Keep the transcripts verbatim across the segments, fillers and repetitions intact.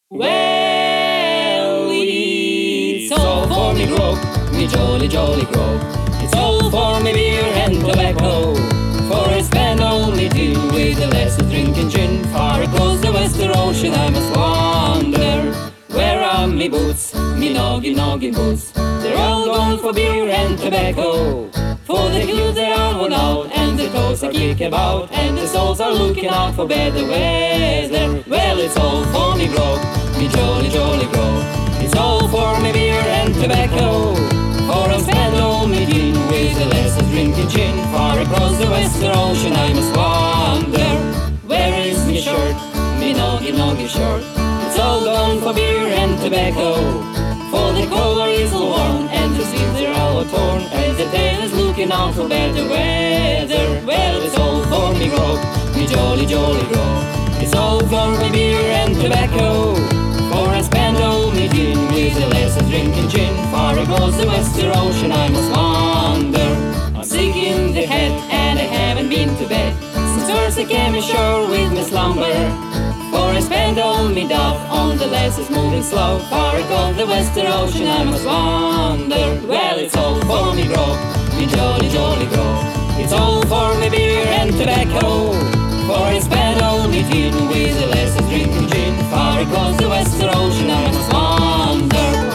Well, it's all for me grog, me jolly jolly grog. It's all for me beer and tobacco. For I spend all me tea with the lasses drinking gin. Far across the western ocean I must wander. Where are me boots, me noggin noggin boots? They're all gone for beer and tobacco. For the hills they are worn out, and the toes are kick about, and the souls are looking out for better weather. Well, it's all for me grog, me jolly jolly grog. It's all for me beer and tobacco. For I spend all me gin with the lasses drinking gin. Far across the western ocean I must wander. Where is me shirt, me noggin noggin shirt? It's all gone for beer and tobacco. For the collar is all worn, and the sleeves are all torn, and the tail is looking out for better weather. Well, it's all for me grog, me jolly jolly grog. It's all for me beer and tobacco. For I spend all me gin with the lasses drinking gin. Far across the western ocean I must wander. I'm sick in the head and I haven't been to bed since first I came ashore with my slumber. For I spend all me dough on the lasses moving slow. Far across the western ocean I must wander. Well, it's all for me grog, me jolly jolly grog. It's all for me beer and tobacco. For I spend all me gin with the lasses drinking gin. Far across the western ocean I must wander.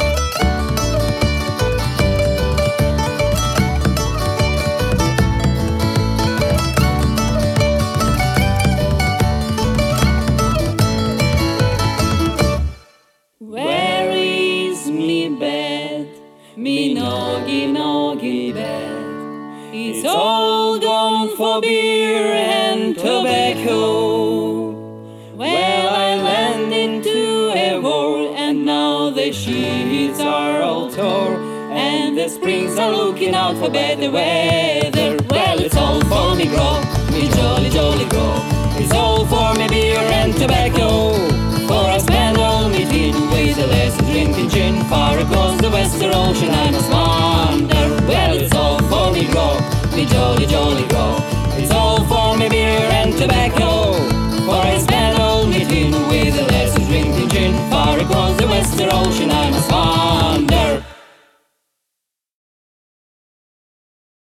Where is me bed, me noggy noggy bed? It's all gone for beer and tobacco. Well, I landed into a hole, and now the sheets are all torn, and the springs are looking out for better weather. Well, it's all for me grog, me jolly jolly grog. It's all for me beer and tobacco. For I spend all me gin with the lasses drinking gin. Far across the western ocean I must wander. Well, it's all for me grog, me jolly jolly grog. It's all for me beer and tobacco. For I spend all me gin with the lasses drinking gin. Far across the western ocean I must wander.